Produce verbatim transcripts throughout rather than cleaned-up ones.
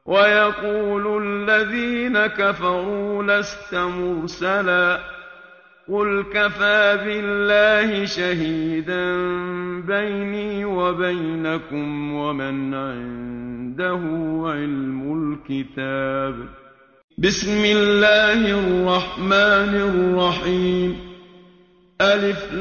ويقول الذين كفروا لست مرسلا قل كفى بالله شهيدا بيني وبينكم ومن عنده علم الكتاب. بسم الله الرحمن الرحيم. ألف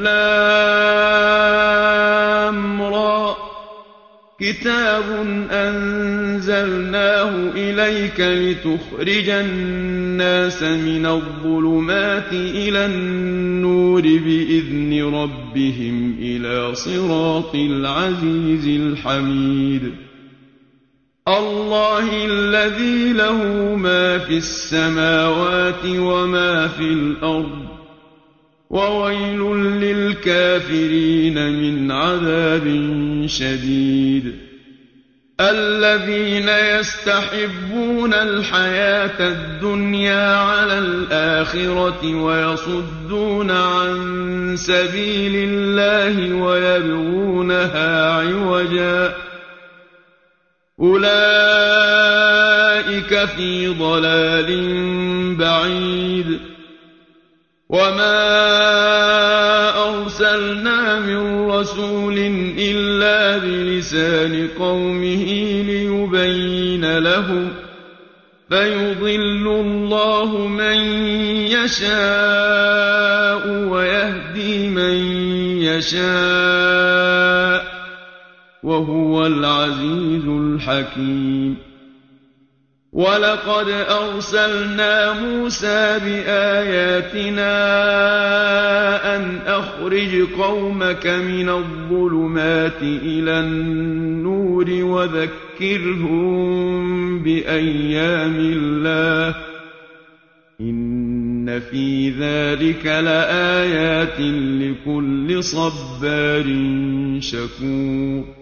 لام را كتاب أنزلناه إليك لتخرج الناس من الظلمات إلى النور بإذن ربهم إلى صراط العزيز الحميد. الله الذي له ما في السماوات وما في الأرض وويل للكافرين من عذاب شديد. الذين يستحبون الحياة الدنيا على الآخرة ويصدون عن سبيل الله ويبغونها عوجا أولئك في ضلال بعيد. وما أرسلنا من رسول إلا بلسان قومه ليبين لهم فيضل الله من يشاء ويهدي من يشاء وهو العزيز الحكيم. ولقد أرسلنا موسى بآياتنا أن أخرج قومك من الظلمات إلى النور وذكرهم بأيام الله إن في ذلك لآيات لكل صبار شكور.